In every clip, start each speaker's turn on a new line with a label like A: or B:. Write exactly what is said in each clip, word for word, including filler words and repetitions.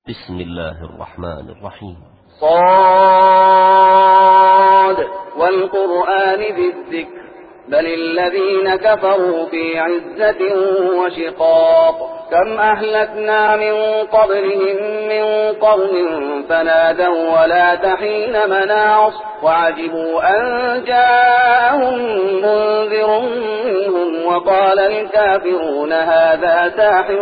A: بسم الله الرحمن الرحيم.
B: صاد والقرآن ذي الذكر بل الذين كفروا في عزة وشقاق كم أهلكنا من قبلهم من قرن فنادوا ولا تحين مناص وعجبوا أن جاءهم منذر منهم وقال الكافرون هذا ساحر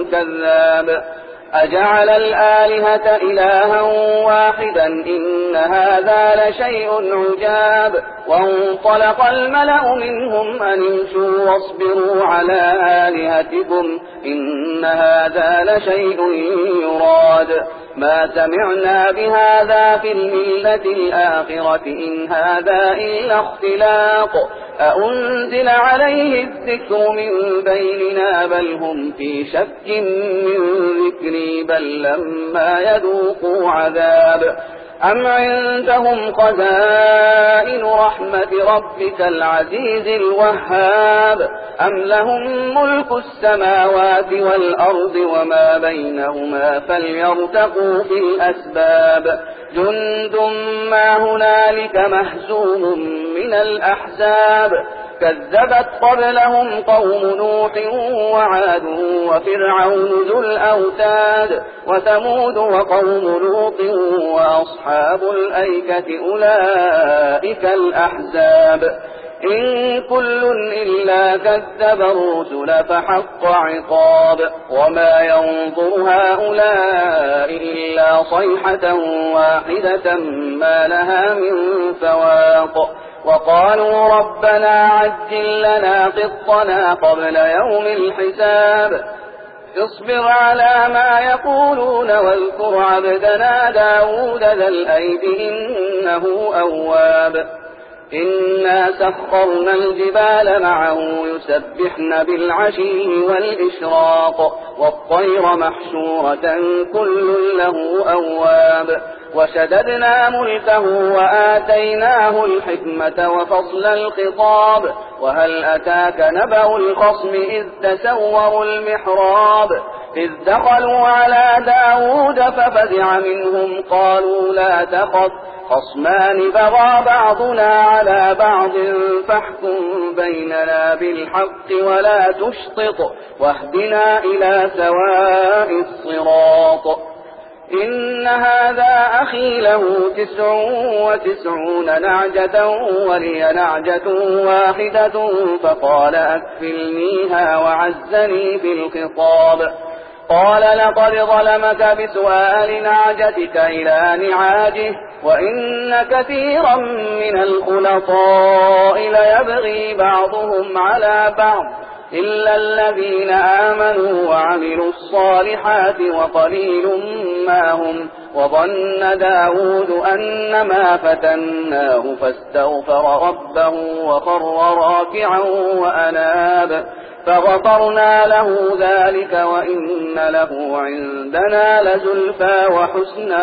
B: كذاب أجعل الآلهة إلها واحدا إن هذا لشيء عجاب وانطلق الملأ منهم أن امشوا واصبروا على آلهتكم إن هذا لشيء يراد ما سمعنا بهذا في الملة الآخرة إن هذا إلا اختلاق أأنزل عليه الذكر من بيننا بل هم في شك من ذكري بل لما يذوقوا عذاب أم عندهم خزائن رحمة ربك العزيز الوهاب أم لهم ملك السماوات والأرض وما بينهما فليرتقوا في الأسباب جند ما هنالك مهزوم من الأحزاب كذبت قبلهم قوم نوح وعاد وفرعون ذو الأوتاد وثمود وقوم لوط وأصحاب الأيكة أولئك الأحزاب إن كل إلا كذب الرسل فحق عقاب وما ينظر هؤلاء إلا صيحة واحدة ما لها من فواق وقالوا ربنا عجل لنا قطنا قبل يوم الحساب اصبر على ما يقولون واذكر عبدنا داود ذا الأيد إنه أواب إنا سخرنا الجبال معه يسبحن بالعشي والإشراق والطير محشورة كل له أواب وشددنا ملكه وآتيناه الحكمة وفصل الخطاب وهل أتاك نبأ الخصم إذ تسوروا المحراب إذ دخلوا على داود ففزع منهم قالوا لا تخف خصمان بغى بعضنا على بعض فاحكم بيننا بالحق ولا تشطط واهدنا إلى سواء الصراط إن هذا أخي له تسع وتسعون نعجة ولي نعجة واحدة فقال أكفلنيها وعزني في الخطاب قال لقد ظلمك بسؤال نعجتك إلى نعاجه وإن كثيرا من الخلطاء ليبغي بعضهم على بعض إلا الذين آمنوا وعملوا الصالحات وقليل ما هم وظن داود أنما فتناه فاستغفر ربه وخر راكعا وأناب فغفرنا له ذلك وإن له عندنا لزلفى وحسن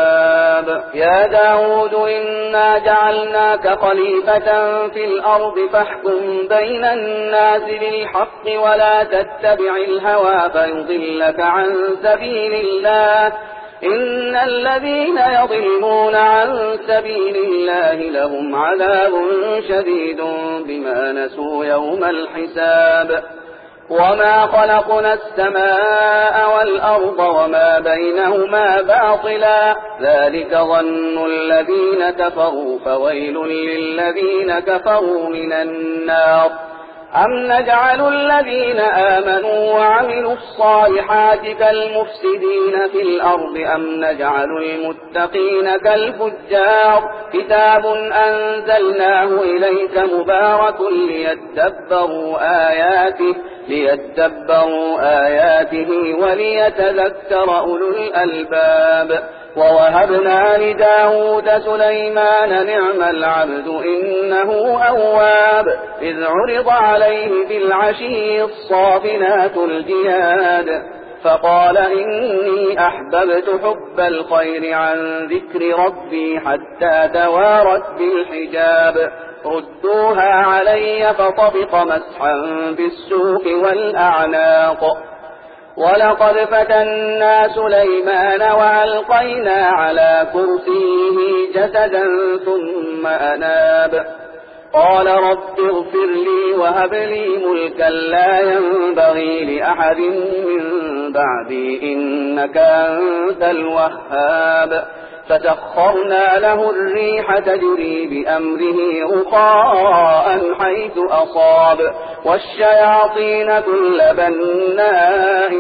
B: مآب يا داود إنا جعلناك خليفة في الأرض فاحكم بين الناس بالحق ولا تتبع الهوى فيضلك عن سبيل الله إن الذين يضلون عن سبيل الله لهم عذاب شديد بما نسوا يوم الحساب وما خلقنا السماء والأرض وما بينهما باطلا ذلك ظن الذين كفروا فويل للذين كفروا من النار أم نجعل الذين آمنوا وعملوا الصالحات كالمفسدين في الأرض أم نجعل المتقين كالفجار كتاب أنزلناه إليك مبارك ليدبروا آياته ليدبروا آياته وليتذكر أولو الألباب ووهبنا لداود سليمان نعم العبد إنه أواب إذ عرض عليه بالعشي الصافنات الجياد فقال إني أحببت حب الخير عن ذكر ربي حتى توارت بالحجاب ردوها علي فطبق مسحا بالسوق والأعناق ولقد فتنا سليمان وألقينا على كرسيه جسدا ثم أناب قال رب اغفر لي وهب لي ملكا لا ينبغي لأحد من بعدي إنك أنت الوهاب فسخرنا له الريح تجري بأمره رخاء حيث أصاب والشياطين كل بناء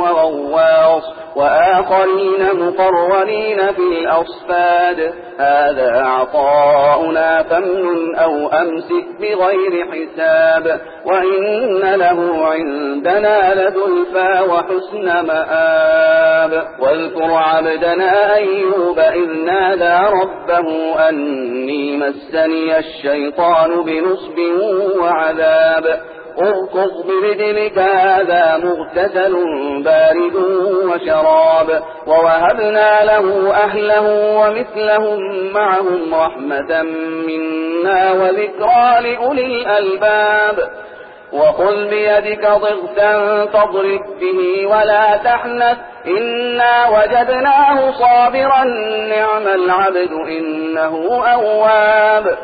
B: وغواص وآخرين مقرنين في الأصفاد هذا عطاؤنا فامنن أو أمسك بغير حساب وإن له عندنا لزلفى وحسن مآب واذكر عبدنا أيوب إذ نادى ربه أني مسني الشيطان بنصب وعذاب اركض برجلك هذا مغتسل بارد وشراب ووهبنا له أهله ومثلهم معهم رحمة منا وذكرى لأولي الألباب وخذ بيدك ضغثا فاضرب به ولا تحنث إنا وجدناه صابرا نعم العبد إنه أواب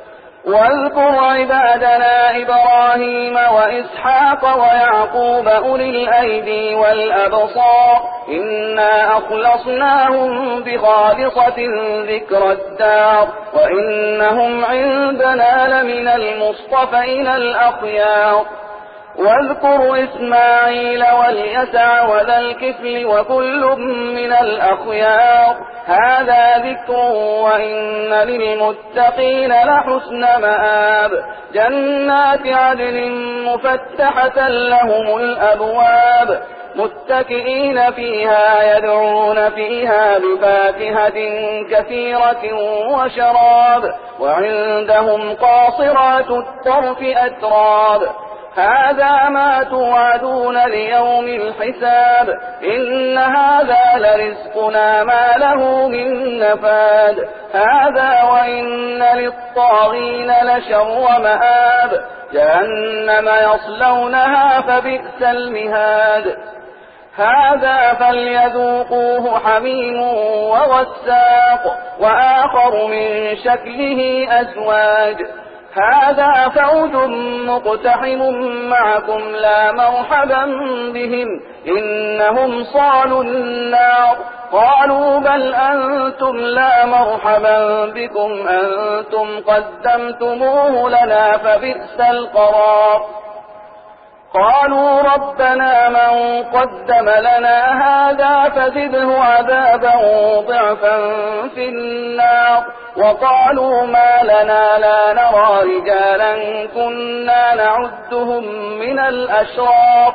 B: واذكر عبادنا إبراهيم وإسحاق ويعقوب أولي الأيدي والأبصار إنا أخلصناهم بخالصة ذكر الدار وإنهم عندنا لمن المصطفين الأخيار واذكر إسماعيل واليسع وذا الكفل وكل من الأخيار هذا ذكر وإن للمتقين لحسن مآب جنات عدن مفتحة لهم الأبواب متكئين فيها يدعون فيها بفاكهة كثيرة وشراب وعندهم قاصرات الطرف أتراب هذا ما توعدون ليوم الحساب إن هذا لرزقنا ما له من نفاد هذا وإن للطاغين لشر مآب جهنم يصلونها فبئس المهاد هذا فليذوقوه حميم وغساق وآخر من شكله أزواج هذا فوج مقتحم معكم لا مرحبا بهم إنهم صالوا النار قالوا بل أنتم لا مرحبا بكم أنتم قدمتموه لنا فبئس القرار قالوا ربنا من قدم لنا هذا فزده عذابا ضعفا في النار وقالوا ما لنا لا نرى رجالا كنا نعدهم من الأشرار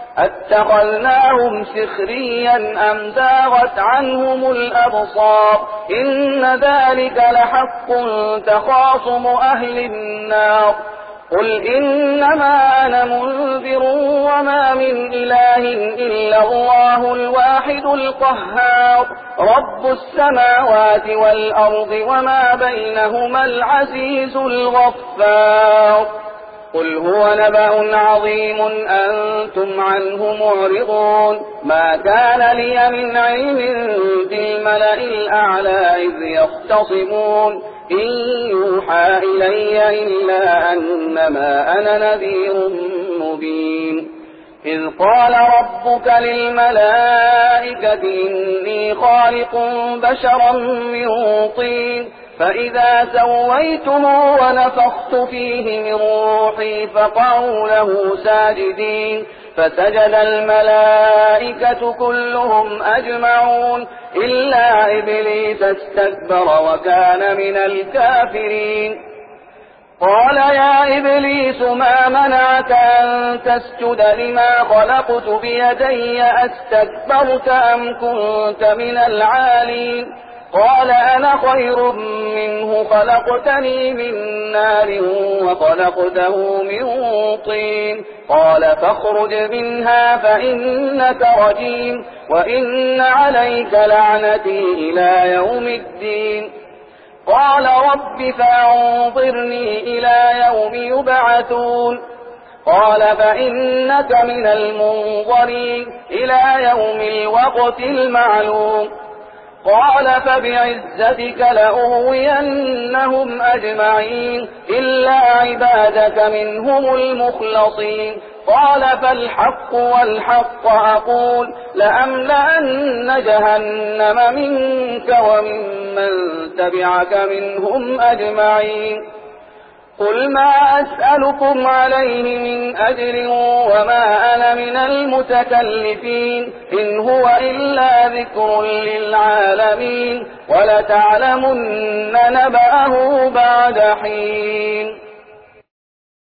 B: اتخذناهم سخريا أم زاغت عنهم الأبصار إن ذلك لحق تخاصم أهل النار قل إنما أنا منذر وما من إله إلا الله الواحد القهار رب السماوات والأرض وما بينهما العزيز الغفار قل هو نبأ عظيم أنتم عنه معرضون ما كان لي من علم بالملأ الأعلى إذ يختصمون إن يوحى إلي إلا أنما أنا نذير مبين إذ قال ربك للملائكة إني خالق بشرا من طين فإذا سويتم ونفخت فيه من روحي فقعوا له ساجدين فسجد الملائكة كلهم أجمعون إلا إبليس استكبر وكان من الكافرين قال يا إبليس ما منعك أن تسجد لما خلقت بيدي أستكبرت أم كنت من العالين قال أنا خير منه خلقتني من نار وخلقته من طين قال فاخرج منها فإنك رجيم وإن عليك لعنتي إلى يوم الدين قال رب فانظرني إلى يوم يبعثون قال فإنك من المنظرين إلى يوم الوقت المعلوم قال فبعزتك لأغوينهم أجمعين إلا عبادك منهم المخلصين قال فالحق والحق أقول لأملأن جهنم منك وممن تبعك منهم أجمعين قل ما أسألكم عليه من أجر وما أنا من المتكلفين إن هو إلا ذكر للعالمين ولتعلمن نبأه بعد حين.